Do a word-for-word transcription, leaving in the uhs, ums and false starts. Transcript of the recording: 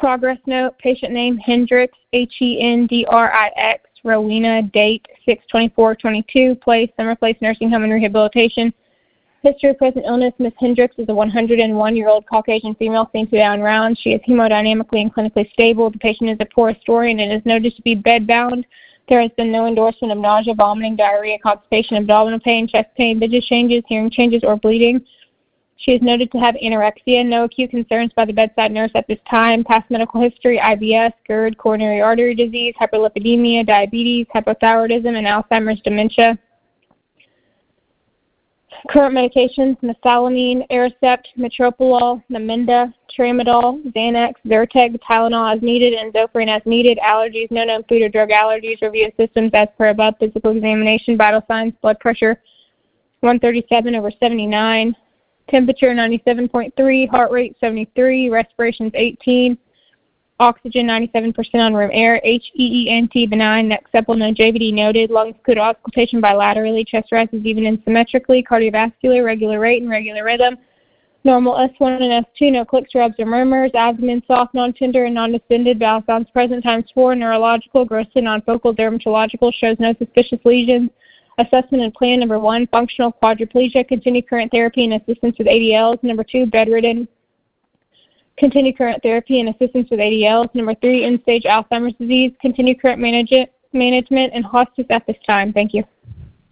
Progress note, patient name Hendrix, H E N D R I X, Rowena, date six twenty-four twenty-two, place Summer Place Nursing Home and Rehabilitation. History of present illness, Miz Hendrix is a one hundred one-year-old Caucasian female seen to down round. She is hemodynamically and clinically stable. The patient is a poor historian and is noted to be bedbound. There has been no endorsement of nausea, vomiting, diarrhea, constipation, abdominal pain, chest pain, vision changes, hearing changes, or bleeding. She is noted to have anorexia. No acute concerns by the bedside nurse at this time. Past medical history, I B S, GERD, coronary artery disease, hyperlipidemia, diabetes, hypothyroidism, and Alzheimer's dementia. Current medications, mesalamine, Aricept, metoprolol, Namenda, Tramadol, Xanax, Zyrtec, Tylenol as needed, and Zofran as needed. Allergies, no known food or drug allergies. Review systems as per above. Physical examination, vital signs, blood pressure one thirty-seven over seventy-nine. Temperature ninety-seven point three, heart rate seventy-three, respirations eighteen, oxygen ninety-seven percent on room air, H E E N T benign, neck sepal, no J V D noted, lungs good auscultation bilaterally, chest rises even and symmetrically, cardiovascular, regular rate and regular rhythm, normal S one and S two, no clicks, rubs, or murmurs, abdomen soft, non-tender, and non-distended, bowel sounds present times four, neurological, grossly non-focal, dermatological, shows no suspicious lesions. Assessment and plan, number one, functional quadriplegia, continue current therapy and assistance with A D Ls. Number two, bedridden, continue current therapy and assistance with A D Ls. Number three, end-stage Alzheimer's disease, continue current manage- management and hospice at this time. Thank you.